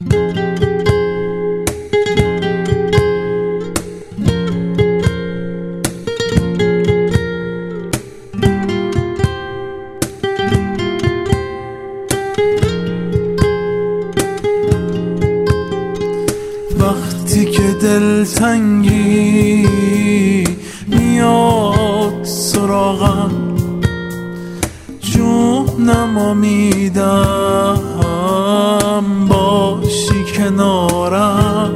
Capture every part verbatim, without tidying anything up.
وقتی که دلتنگی میاد سراغم، جونم امیدم باشی کنارم،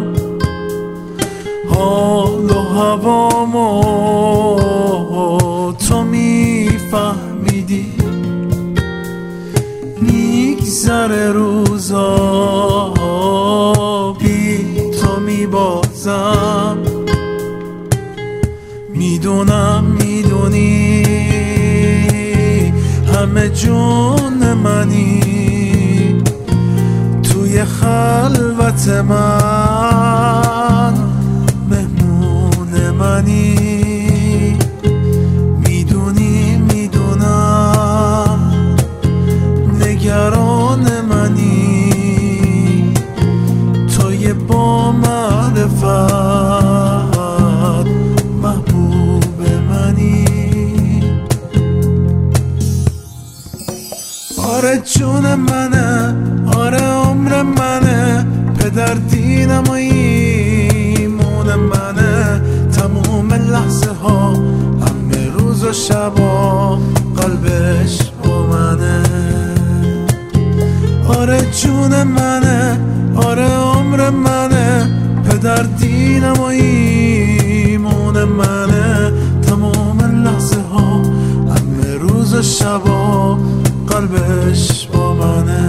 حال و هوامو تو میفهمیدی، میگذره روزا بی تو میبازم، میدونم میدونی همه جون منی، توی خلوت من مهمون منی، میدونی میدونم نگران منی، توی با معرفت محبوب منی. آره جون منه، آره عمر منه، پدر دینم و ایمون منه، تموم لحظه ها همه روز و شبا قلبش با منه. آره جون منه، آره عمر منه، پدر دینم و ایمون منه، تمام لحظه ها همه روز و شبا قلبش با منه.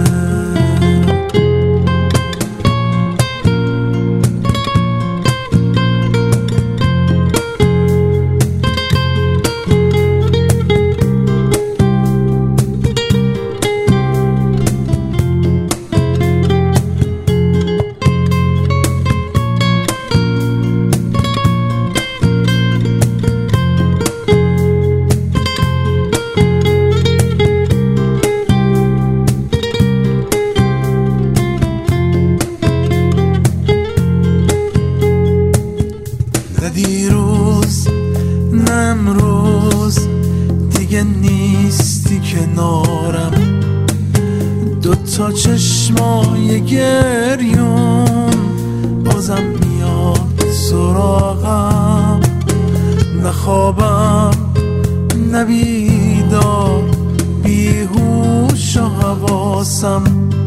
دیروز نه امروز دیگه نیستی کنارم، دوتا چشمای گریون بازم میاد سراغم، نه خوابم نه بیدار، بیهوش و حواسم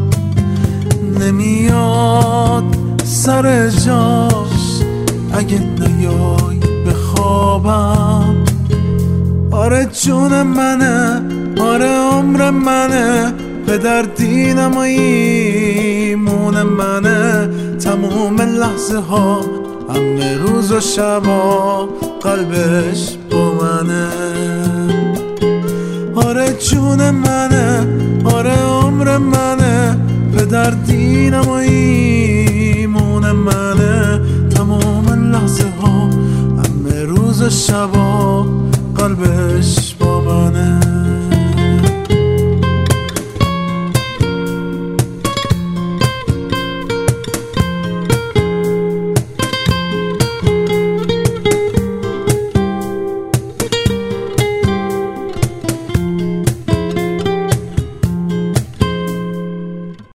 نمیاد سر جاش اگه نیای به خوابم. آره جون منه، آره عمر منه، پدر دینم و ایمون منه، تموم لحظه ها همه روز و شبا قلبش با منه. آره جون منه، آره عمر منه، پدر دینم و ایمون منه، تمام لحظه ها همه روز و شبا قلبش